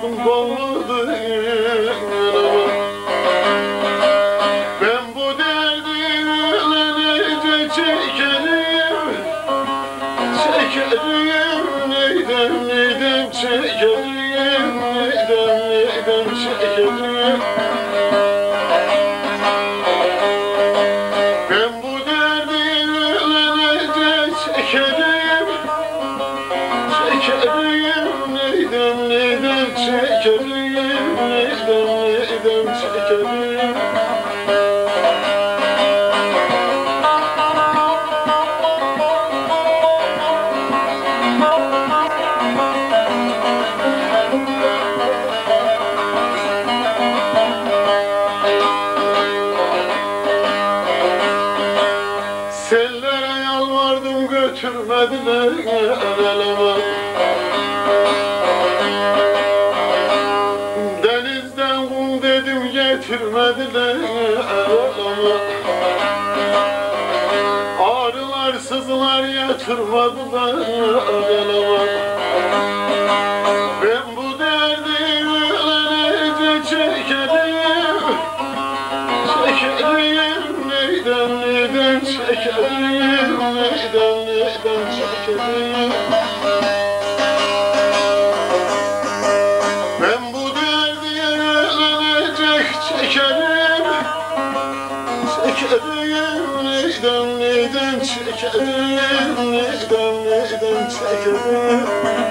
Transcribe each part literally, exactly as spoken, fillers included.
oldum kolludur. Ben bu derdi ölünce çekerim, çekerim neyden neyden çekerim, neyden neyden çekerim. Ben bu derdi ölünce çekerim, çekerim neyden neyden çekerim, neyden neyden çekerim. Sellere yalvardım götürmediler eleme. Denizden kum dedim getirmediler eleme. Ağrılar sızılar yatırmadılar eleme. Ben bu derdi ölünce çekerim, çekerim neyden neyden çekerim, neyden neyden çekerim. Ben bu derdi ölünecek çekerim, çekerim neyden neyden çekerim, neyden neyden çekerim.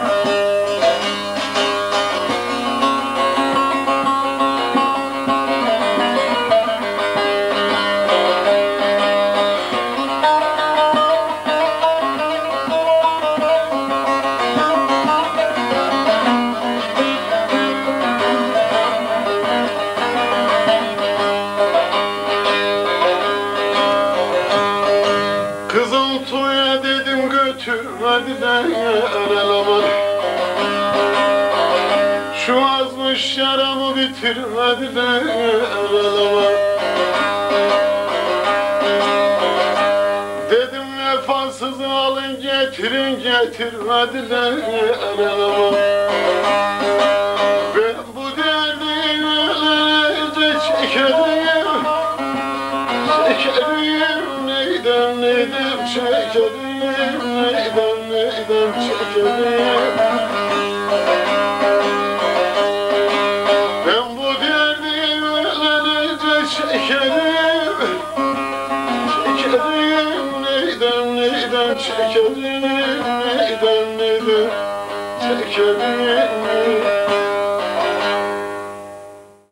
Kızım toya dedim götürmediler eleme. Şu azmış yaramı bitirmediler eleme. Dedim vefasızı alın getirin getirmediler eleme. Ben bu derdi ölünce çekerim, çekerim neyden neyden çekerim, neyden neyden çekerim. Ben bu derdi ölünce çekerim, çekerim neyden neyden çekerim,